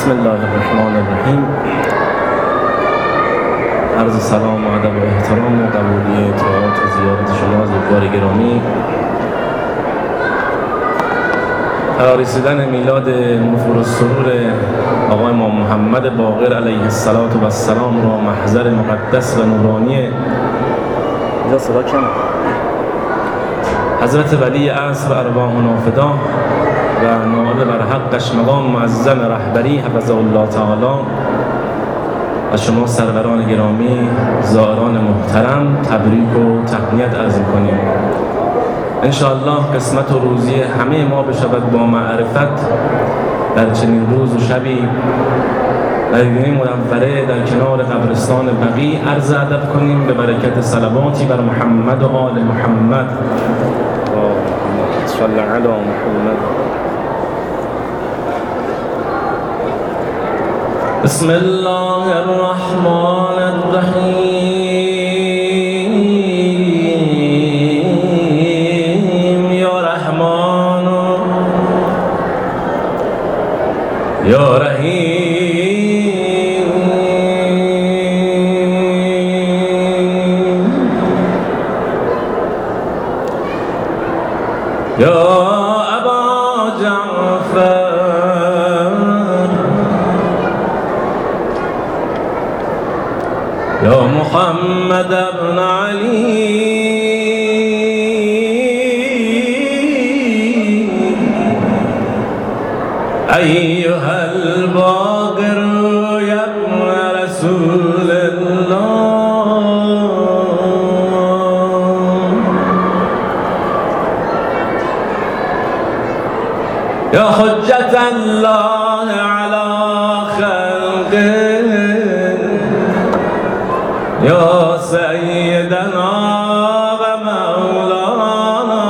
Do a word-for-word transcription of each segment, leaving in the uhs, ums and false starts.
بسم الله الرحمن الرحیم. عرض سلام و ادب و احترام و قبولی طاعات و زیارت شما بزرگوار گرامی. فرارسیدن میلاد نفور السرور آقای امام محمد باقر علیه السلام را محضر مقدس و نورانی اینجا صدا کمه حضرت ولی عصر ارواحنا فدا و نائب بر حقش مقام معظم رهبری حفظه الله تعالی و شما سروران گرامی زائران محترم تبریک و تهنیت عرض می‌کنیم. انشاءالله قسمت و روزی همه ما بشود با معرفت در چنین روز و شبی مدینه منوره در کنار قبرستان بقیع عرض ادب کنیم به برکت صلواتی بر محمد و آل محمد. صلی علی محمد. بسم الله الرحمن الرحیم. یا رحمان یا رحیم یا ابا جعفر یا محمد بن علی ایها الباقر یا رسول الله یا حجت الله علی خلقه یا سیدنا و مولانا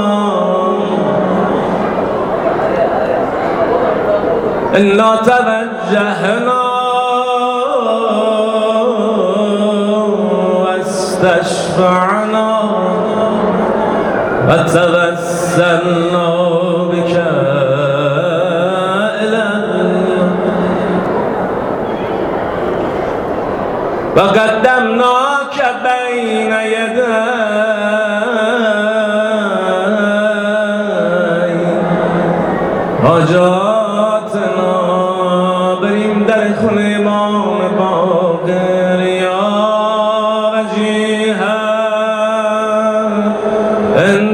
انا توجهنا واستشفعنا وتوسلنا بك وقدمناك بين يدي حاجاتنا. بریم در خونه امام باقر یا وجیها عند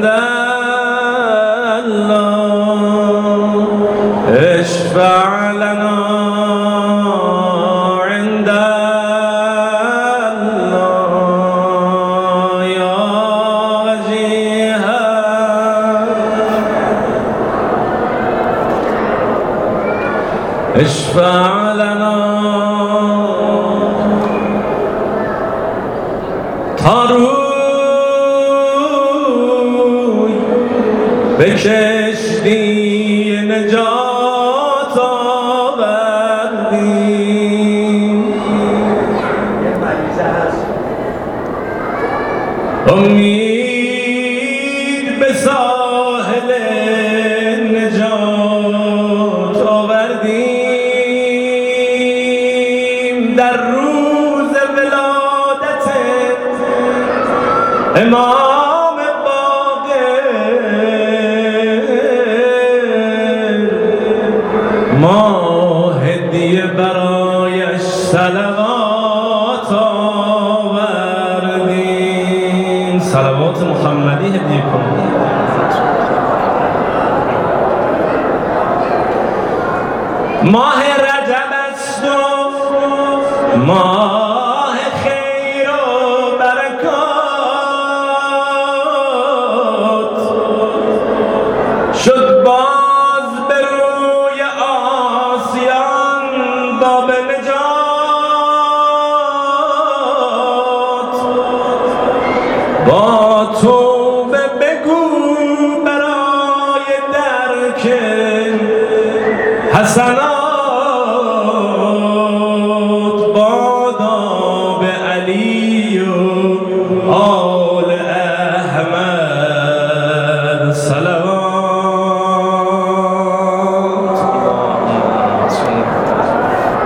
الله اشفع لنا عند اشفع لنا. تا روی به کشتی نجات آوردیم امید به ساحل نجات آوردیم در روز ولادت امام باقر ما هدیه برایش صلوات آوردیم. صلوات محمدی هدیه کنیم. ماه رجب است و ماه خیر و برکات شد باز به روی آسیان باب نجات. با توبه بگو برای درک حسنات بادا به علی و آل احمد صلوات.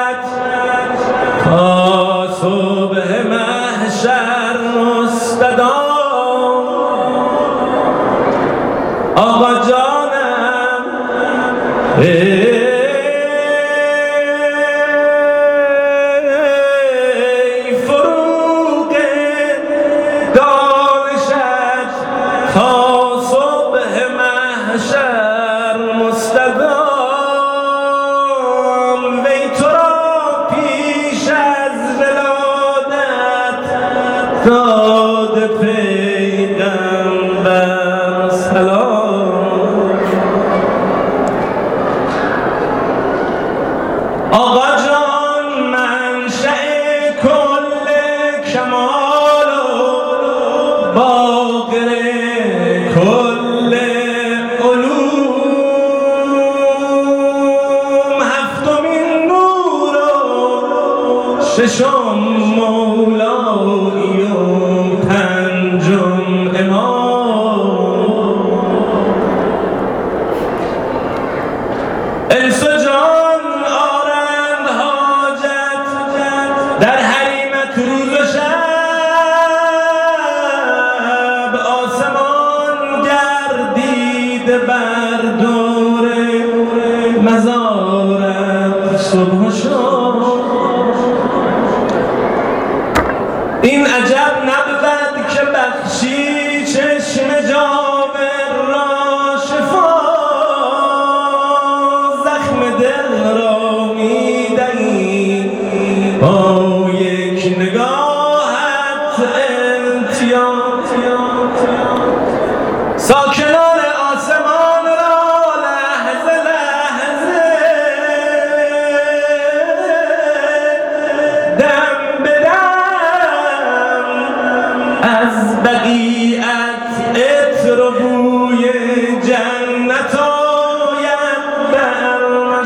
تا صبح محشر مستدام آقا جانم ای فروغ دانشت تا صبح محشر مستدام وی تو را پیش از ولادت داد پیغمبر سلام. آقا جان منشأ کل کمال و باقر کل علوم هفتمین نور و ششم مولایی و پنجم امام انس و جان آرند حاجت در حریمت روز و شب آسمان گردید بر دور مزارت صبح و شام. این عجب نبود که بخشی چشم جابر را شفا زخم دل را می‌دهی با یک نگاهت التیام. ساکنان آسمان را لحظه لحظه دم به دم از بقیت عطر و بوی جنت آید بر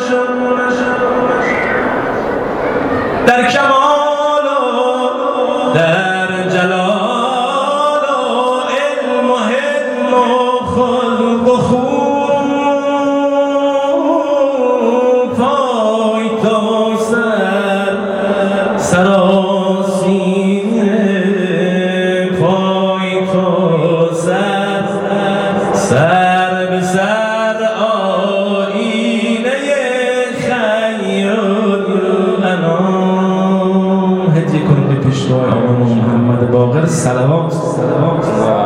در کمال و در جلال و علم و حلم و خلق و خوب پای تا سر سراسیمه پای تا سر سر به سر آینه خیر الانام. هدیه کنید به پیشوای آقا محمد باقر صلوات صلوات.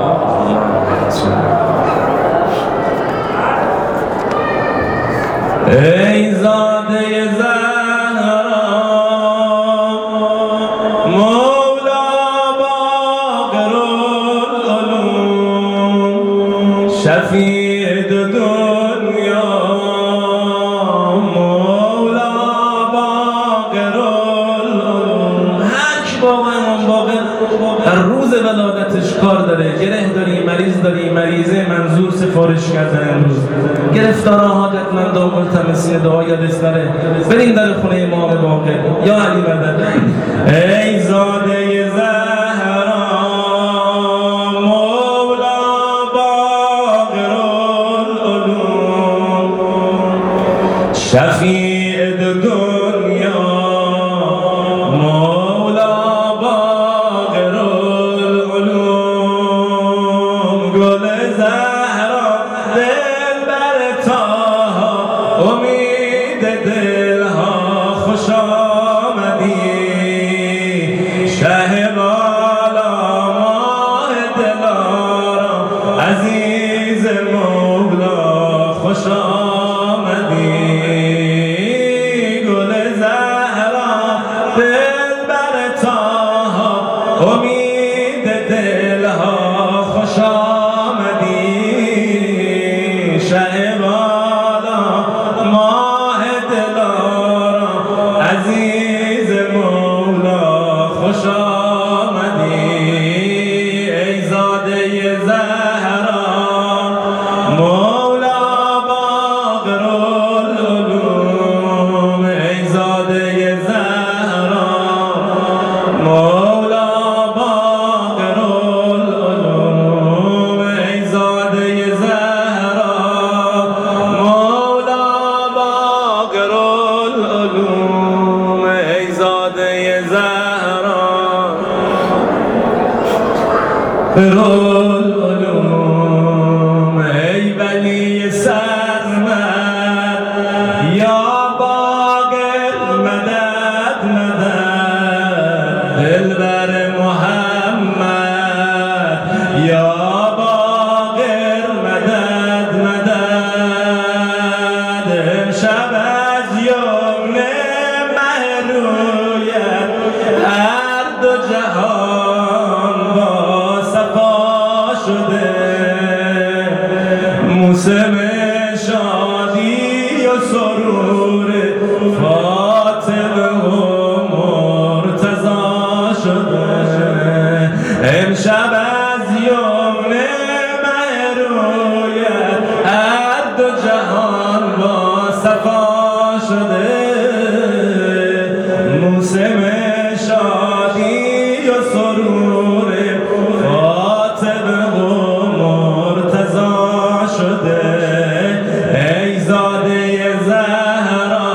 ای زاده زهرا مولا باقر العلوم شفیع دو دنیا مولا باقر العلوم. حق با امام باقر در روز ولادتش کار داره. گره داری، مریض داری، مریضه منظور سفارش کردن امروز گرفتارا حاجتمندا ملتمسین دعا یادش نره بریم در خونه امام باقر یا علی مدد. ای زاده زهرا مولا باقر العلوم شفیع دو دنیا مولا باقر العلوم گل زهرا دل بر تاها امید دلها خوش آمدی العلوم ای ولی سرمد یا باقر مدد مدد دلبر محمد یا باقر مدد مدد امشب از یمن مه رویت هر دو جهان با صفا شده موسم شادی و سرور فاطمه و مرتضی شده امشب از یمن مه رویت هر دو جهان با صفا شده موسم شادی و سرور فاطمه و مرتضی شده ای زاده زهرا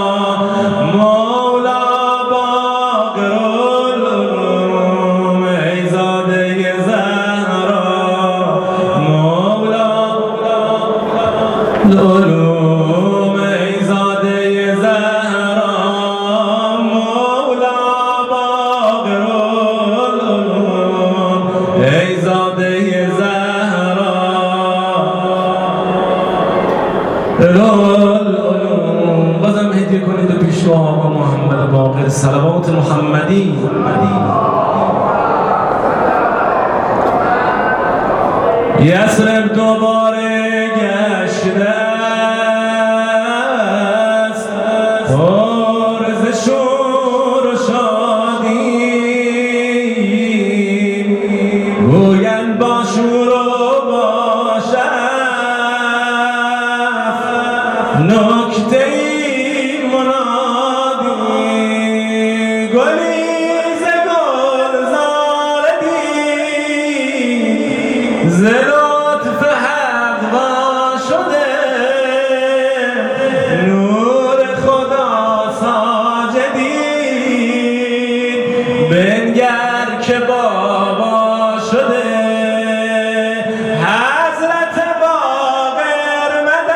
مولا باقر العلوم ای زاده زهرا مولا العلوم ای زاده زهرا مولا باقر العلوم ای زاده زهرا العلوم بازم هدیه کنید و پیشوا آقا محمد باقر صلوات محمدی یثرب دوباره گشته است پر ز شور و شادی گویند با شور و با شرف نکته ای منادی گلی ز گلزار دی ز لطف حق وا شده نور خدا ساجدین بنگر که بابا شده حضرت باقر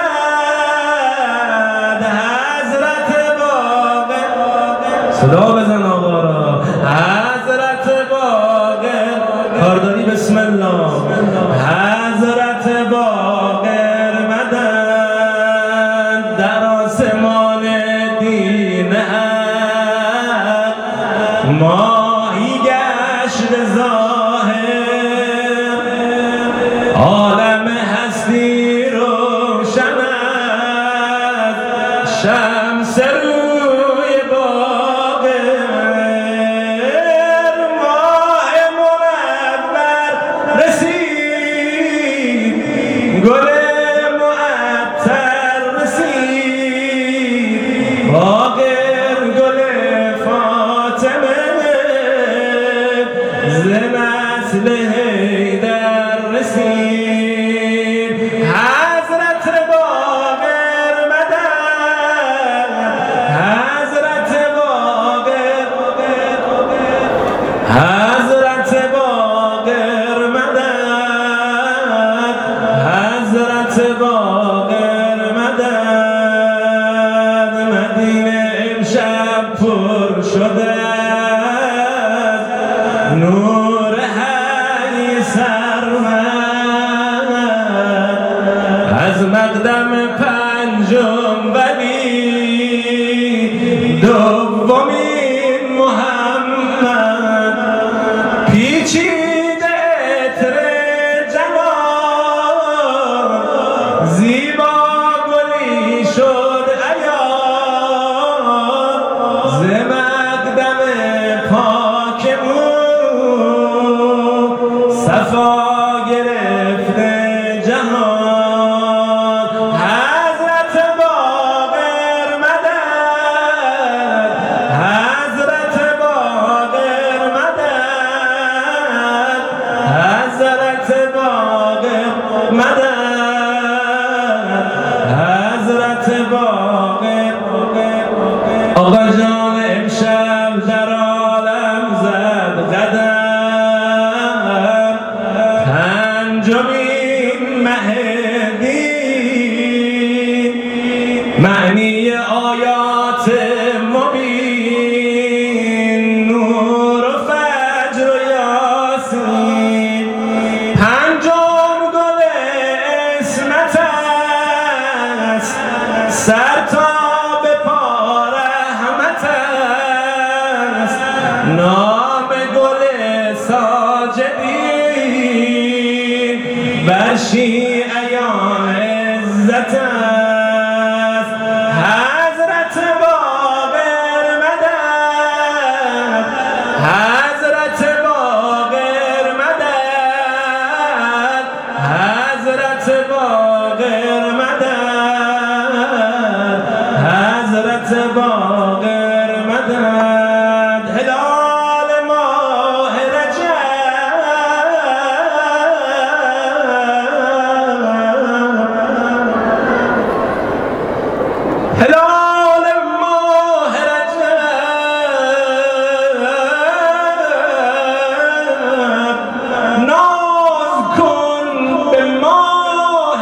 مدد حضرت باقر صدا بزن آقا را حضرت باقر کارداری بسم الله حضرت باقر مدد در آسمان دین حق ماهی گشت ظاهر عالم هستی روشن است شمس روی باقر ماه منور رسید گل معطر رسید باقر گل فاطمه ز نسل حیدر رسید حضرت باقر مدد حضرت باقر حضرت باقر مدد حضرت باقر مدد مدینه امشب پر شده نور حی سرمد از مقدم پنجم ولی دومین محمد پیچیده عطر جوان زیبا گلی شد عیان ز مقدم نام گل ساجدی بر شیعیان عزت است حضرت باقر مدد حضرت باقر مدد حضرت باقر مدد حضرت باقر مدد هلال ماه رجب هلال ماه رجب ناز کن به ماه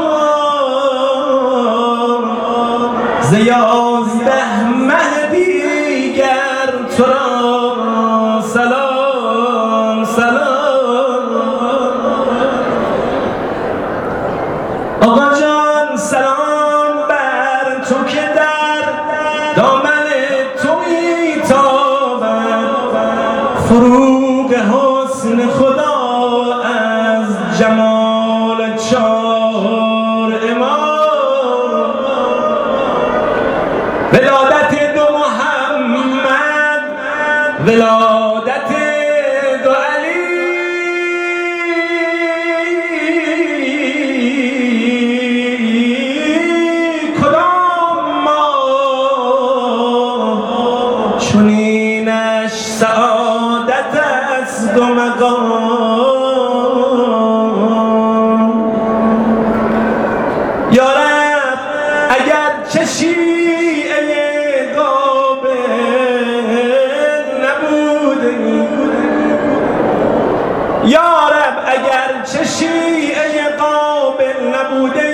تمام ز یازده مه دیگر تو را سلام سلام آقا جان سلام بر تو که در دامن تو میتابد فروغ حسن خدا از جمال چار امام ولادت دو محمد ولادت دو علی کدام ما چنینش سعادت است دو مقام یا رب اگر چه شیعه قابل نبوده یا رب اگر چه شیعه قابل نبوده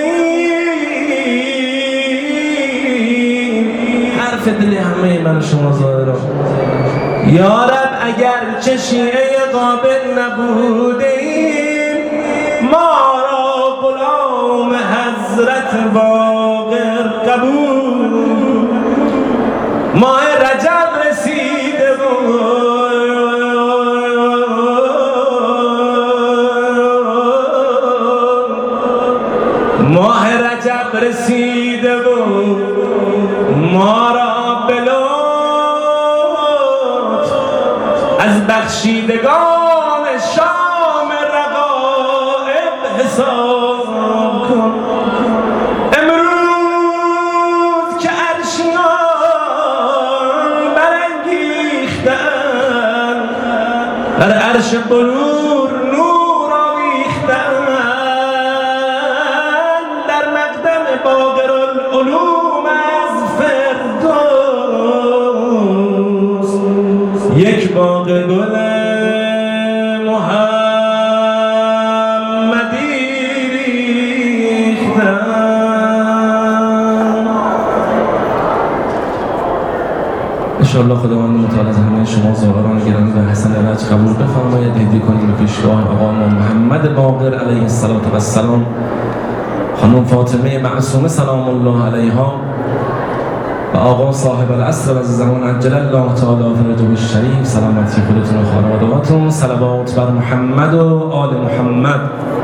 حرف دل همه من شما ظاهرا یا رب اگر چه شیعه قابل نبوده ما را غلام حضرت باقر قبول ماه رجب رسیده و ماه رجب رسیده و ما را به لطف از بخشیدگان شام رغائب حساب کن امروز که عرشیان برانگیختند بر عرش بلور نور آویختند در مقدم باقر العلوم از فردوس یک باغ گل محمدی ریختند. انشاءالله خداوند متعال از همه شما زائران گرامی و حسن رج قبول بفرماید. هدیه کنیم به پیشگاه آقا محمد باقر علیه السلام، خانم فاطمه معصومه سلام الله علیها و آقا صاحب العصر و زمان عجل الله تعالی فرجه الشریف. سلامتی خودتون و خانواده‌هاتون. صلوات بر محمد و آل محمد.